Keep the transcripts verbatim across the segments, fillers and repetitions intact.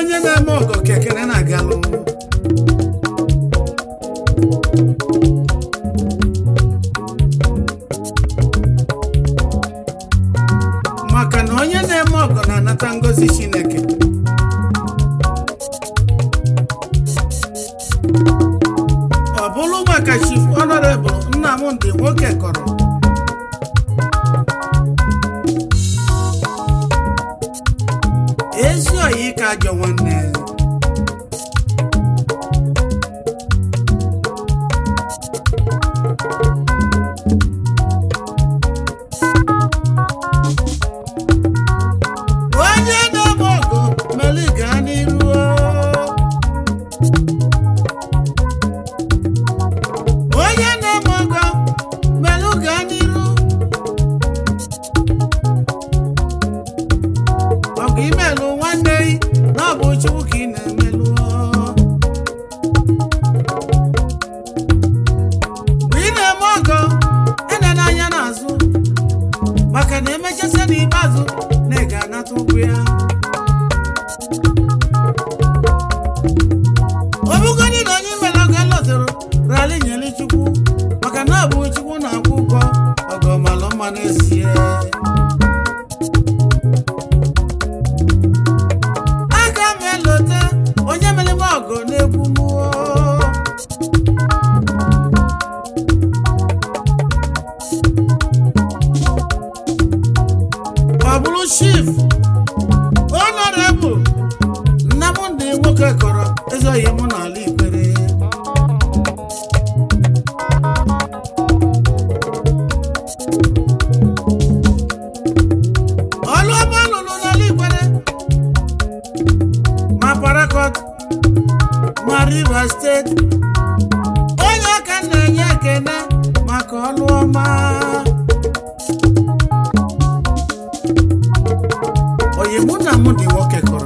onye na-eme ọgọ kekere na-agalụ maka na onye na-eme ọgọ na-anata ngọzi Chineke ọ bụrụ maka Chief Honorable Nnamdi Nwoke kọrọ ezi oyi ka ajọ nwanne onye na-eme ọgụ meli gaa n'iru onye na-eme ọgụ meli gaa n'iru ọgụ imelụ nwanne na ọ bụ Chukwu ka ị na-emelụ mgbe ị na-eme ọgụ ene n'anya n'azụ maka na emechasịa n'ikpeazụ na ị ga-anata ụgwọ ya ọ bụgodị na onye mere ọgụ lọtụrụ rali nyere Chukwu maka na ọ bụ Chukwu na-akwụ ụgwọ ọgụ malụ mma n'ezie aga m elote onye mere m ọgụ na-egwu mmụọ ọ bụrụ Chief Honorable Nnamdi Nwoke kọrọ ezoghị mụ n'ala Ikpere ọlụ ọma lụrụ n'ala Ikpere ma Parakọt ma Rivers Steeti onye aka na-enye ekene maka ọlụ ọma onye mụ na Nnamdi Nwoke kọrọ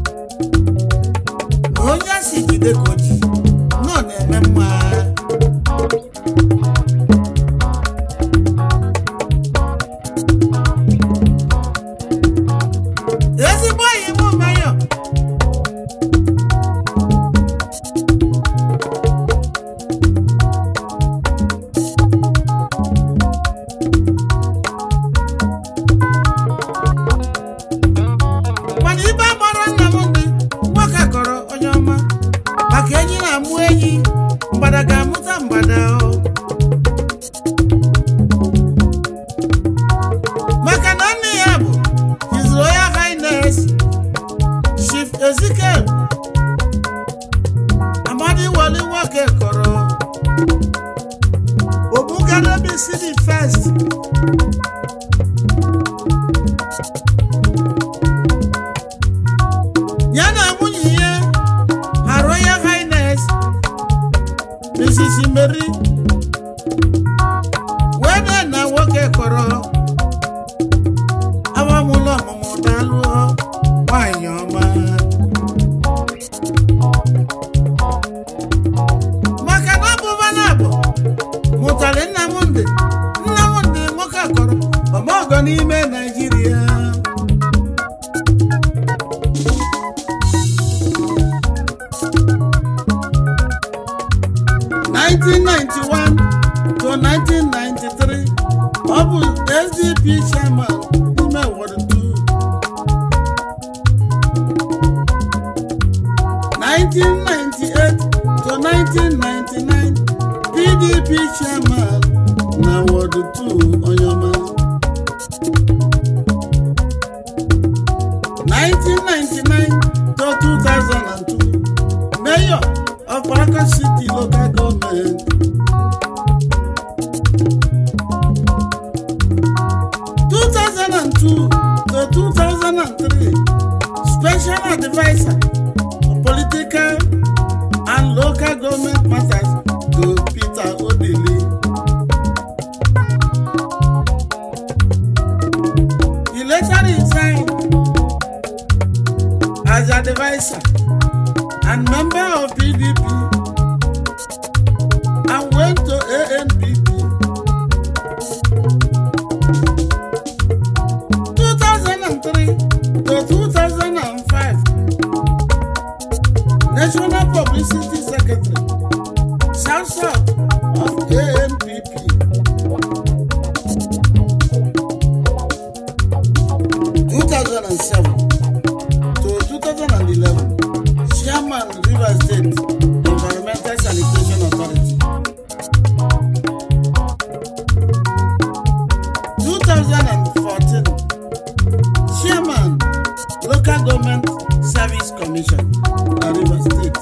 onye a si jide ka o ji nọ na-eme mma ezigbo enyi m Mayor mana ibe agbara Nnamdi Nwoke kọrọ onye ọma maka enyi na-amụ enyi mgbada ga-amụta mgbada maka na nne ya bụ His Royal Highness Chief Ezekiel Amadi Wali Nwoke kọrọ Obugadebe City First ya na nwunye ya Her Royal Highness Missus Mary wede na nwoke kọrọ awamụlọ ọmụmụ dalụ nwanyị ọma maka na ọbụba na abụ mụtara Nnamdi Nnamdi Nwoke kọrọ ọmọgọ n'ime Nigeria nineteen ninety-one to nineteen ninety-three ọ bụ S D P chairman n'ime Ward two nineteen ninety-eight to nineteen ninety-nine P D P chairman na Ward two Onyoma nineteen ninety-nine to two thousand two Mayor of Parakọt City Local Government two thousand two to two thousand three Special Advisor on Political and Local Government Matters to Peter Odili. He later resigned as advisor and member of P D P and went to A N P P. two thousand three to two thousand five seven to two thousand eleven, Chairman Rivers State Environmental Sanitation Authority. two thousand fourteen, Chairman Local Government Service Commission, Rivers State.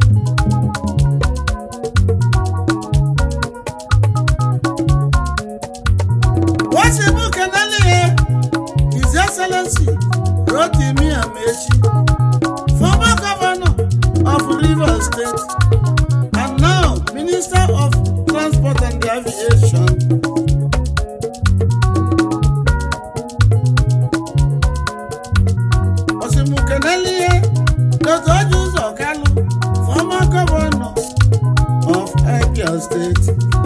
What's the book and His Excellency Rotimi Amaechi, former governor of Rivers State and now Minister of Transport and Aviation. Osimukenelie Doctor Joseph Kalu, former governor of Abia State.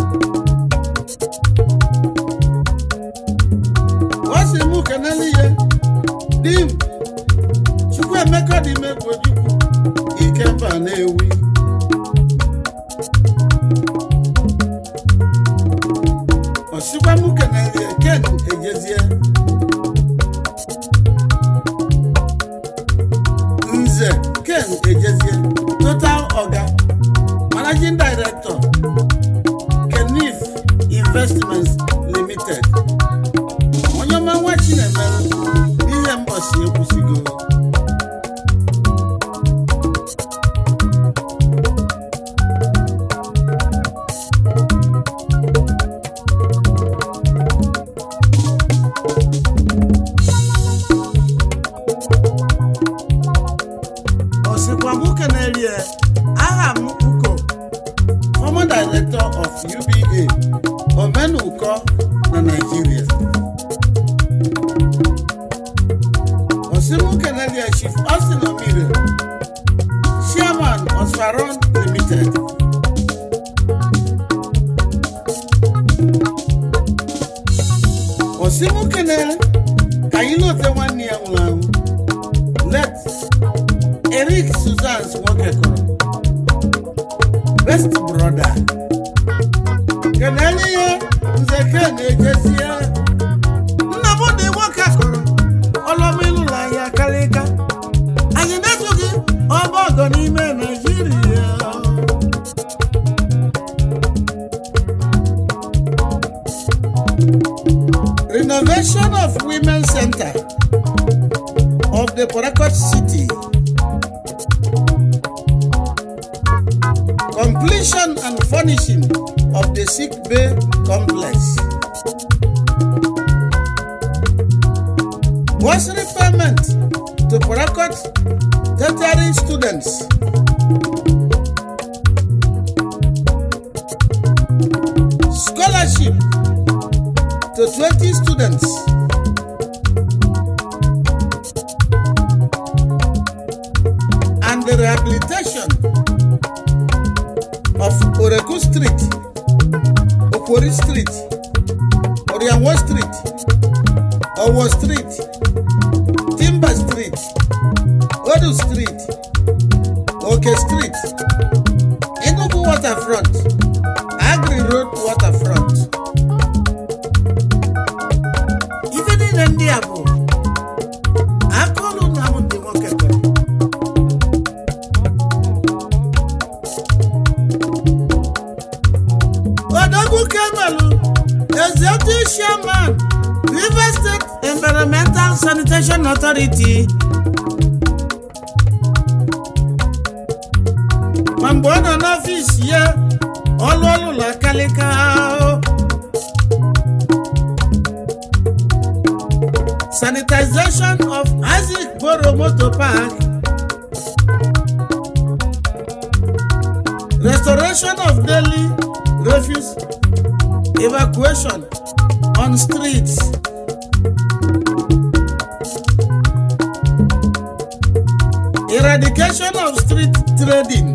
Osimukenelie Dim Chukwuemeka Dimegwojukwu Ikemba Nnewi. Osimukenelie Ken Ejezie Nze Ken Ejezie, Total Oga, Managing Director, Kenif Investments Limited. Onyoma Wachinemelu, ihe mbosi ekwusigo. Aham Uko, former director of U B A, Omenu Uko, na Nigeria. Osimukenelie Chief Austin Omire, Chairman Osfaron Limited. Osimukenelie Kayilote Nwanne ya nwụrụ. Let Eric Suzanne's Nwokekoro, best brother. Kenelie Nze Ken Ejezie, Nnamdi Nwokekoro, Olomilula ya Kalika. Anyị na-esoghị ọgbọgọ n'ime Nigeria. Renovation of Women's Center of the Port Harcourt City. Completion and furnishing of the sick bay complex. Bursary payment to Port Harcourt tertiary students. Scholarship to twenty students. And the rehabilitation of Oreku Street, Okori Street, Orianwo Street, Owo Street, Timber Street, Odu Street, Oke Street, Enugu Waterfront, Agri Road Waterfront. Even in Ndiabo, Akolu Nnamdi Nwokekoro. Executive Chairman, Rivers State Environmental Sanitation Authority. Mambono n'office ye, Ololu la Kalika. Sanitization of Isaac Boro Motor Park. Restoration of daily refuse evacuation on streets. Eradication of street trading.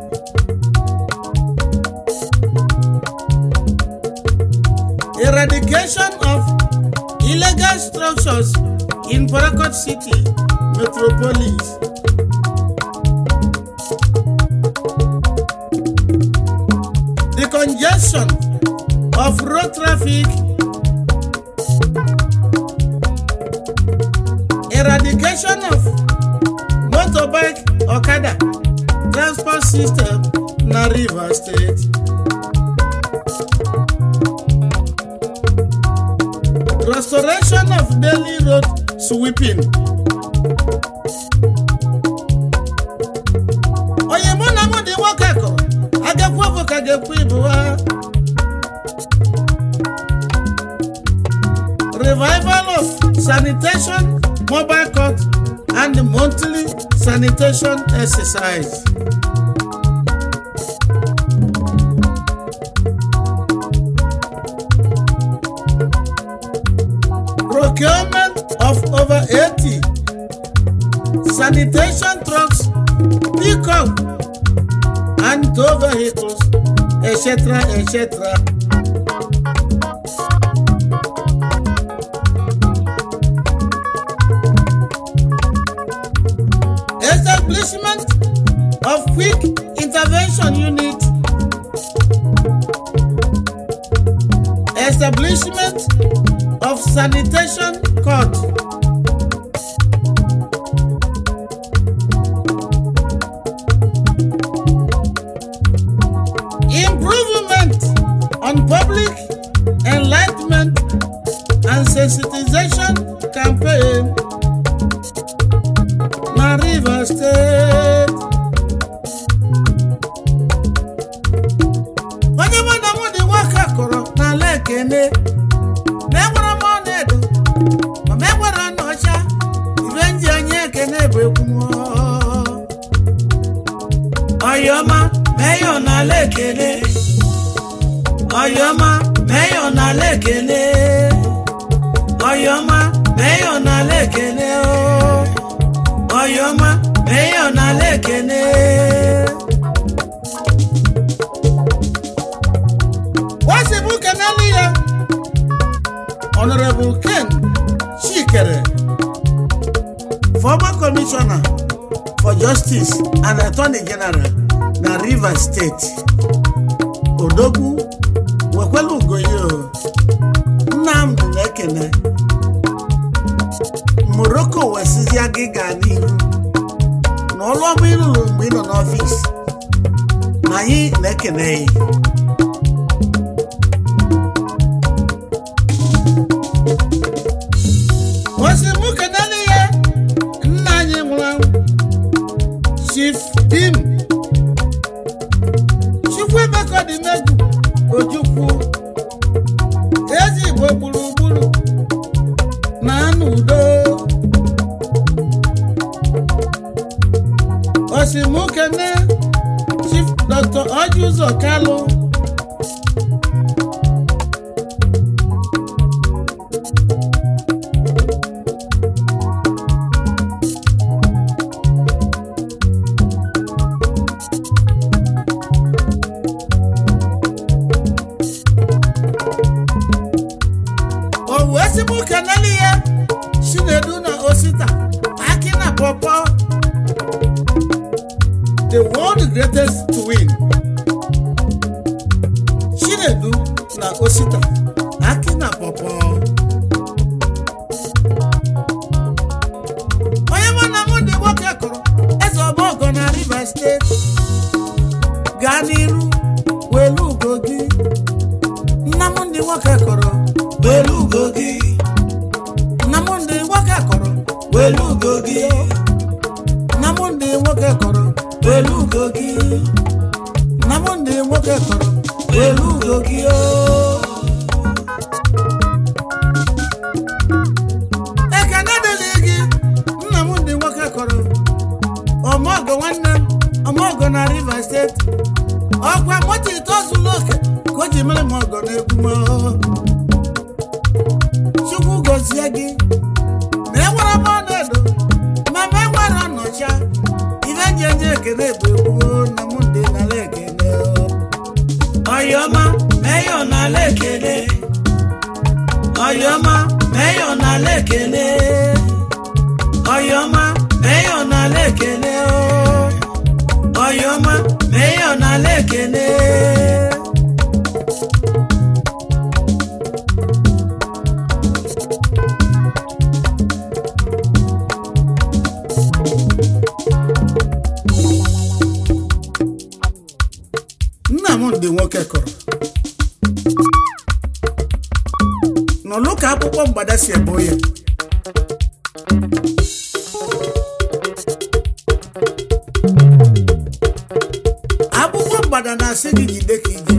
Eradication of illegal structures in Port Harcourt City metropolis. The congestion of road traffic, eradication of motorbike Okada transport system na Rivers State. Restoration of daily road sweeping. Oye mo na mo di wakako agakwa voka gekwa ibuwa. Revival of sanitation mobile court and monthly sanitation exercise. Procurement of over eighty sanitation trucks, pickup and tow vehicles, et cetera, et cetera. Establishment of quick intervention unit. Establishment of sanitation court. Improvement on public enlightenment and sensitization campaign. Na Rivers State. Onye mwana mwudi waka koro na lekene. Mewara monedo, mewara nocha. Ivenji anye kene bwekumo. Oyoma, meyo na lekene. Oyoma, meyo na lekene. Oyoma, meyo na lekene o. Oyoma, meyo na lekene. Wasi buke nalia. Honorable Ken Chikere, former commissioner for justice and attorney general na Rivers State. Odogu wekwelu goyo. Nnamdi lekene. Morocco wesizi agiga n'ihu na ọlụ ọbụ ịlụlụ mgbe ị nọ n'ọfịs na anyị na-ekene ya. Osi mụ kenele ya nna anyị nwụrụ Chief Dim Chukwu Emeka dị Megwu Ojukwu ezi Igbo gburugburu na anụ udo. Osimukene Chief Doctor Ojuzo Kalu Osimukene liye Chinedu na Osita Akina Popo, the world greatest to win. Chinedu na Osita Akina Popo. Oyema na mundi woke koro ezo bogo na Rivers State. Ganiru welu gogi. Na mundi woke koro welu gogi. Na mundi woke koro welu gogi. Na mundi woke koro welu gogi. Na mundi woke koro welu gogi o. Ekana delegi na mundi woke koro. Omogo wanna omogo na Rivers State. Okwa moti tozu loke koji mele mogo na ekumo. Chukwu gozie gi. Me wara monedo. Ma me wara nocha. Ivenje kene bebu na mundi na lekene. Oyoma meyo na lekene. Oyoma meyo na lekene. Oyoma meyo na lekene. Oyoma meyo na lekene. nwoke kọrọ n'ọlụ ka akwụkwọ mgbada si ebo ya akwụkwọ mgbada na-asị gị jide ka iji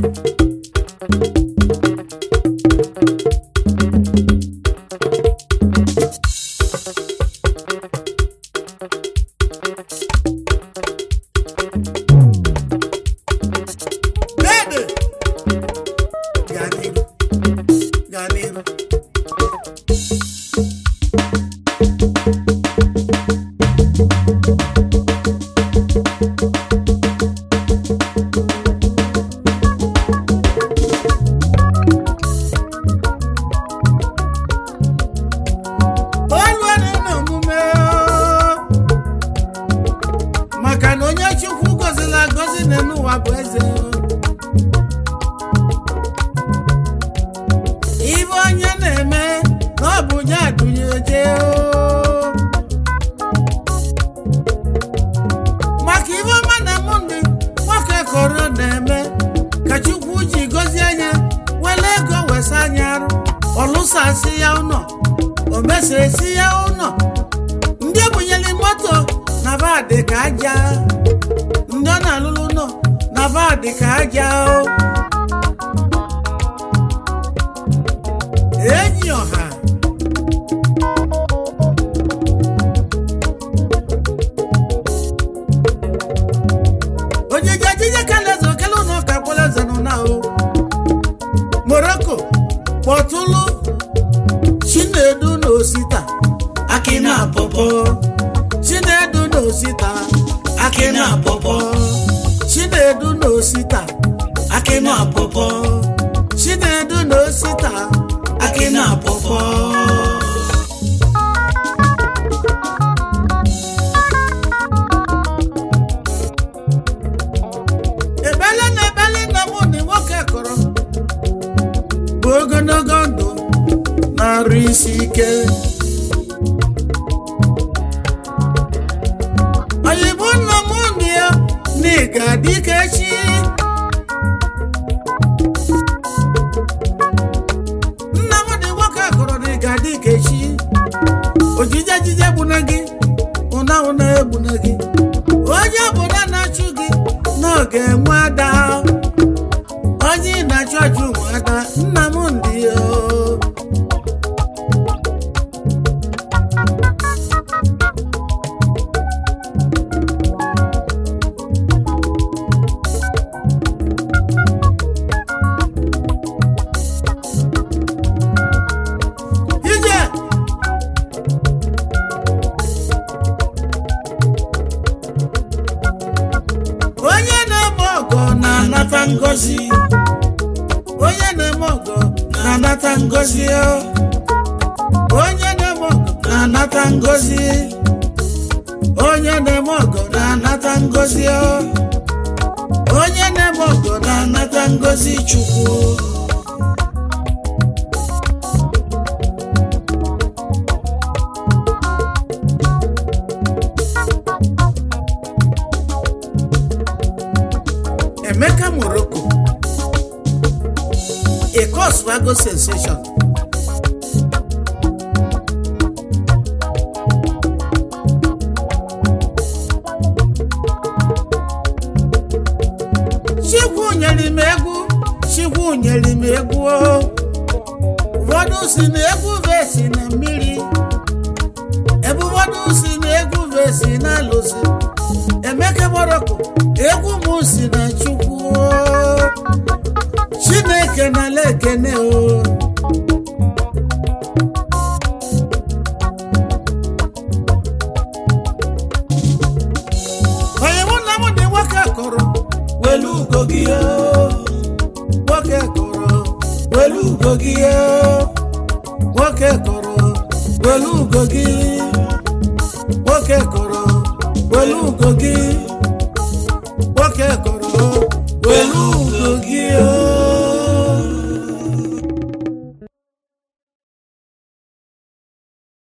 Emeka Morocco, a cause wago sensation. Chikwu nyere m egwu, Chikwu nyere m egwu. Ụfọdụ si na egwu vesi na mmiri, ebe ụfọdụ si na egwu vesi na alụsị. Emeka Morocco, egwu m si na Chukwu. Chineke na lekene o. Onye mụ na mụ dị nwoke kọrọ welu ugo gị o. Nwoke kọrọ welu ugo gị o. Nwoke kọrọ welu ugo gị. Nwoke kọrọ welu ugo gị. Nwoke kọrọ welu ugo gị o.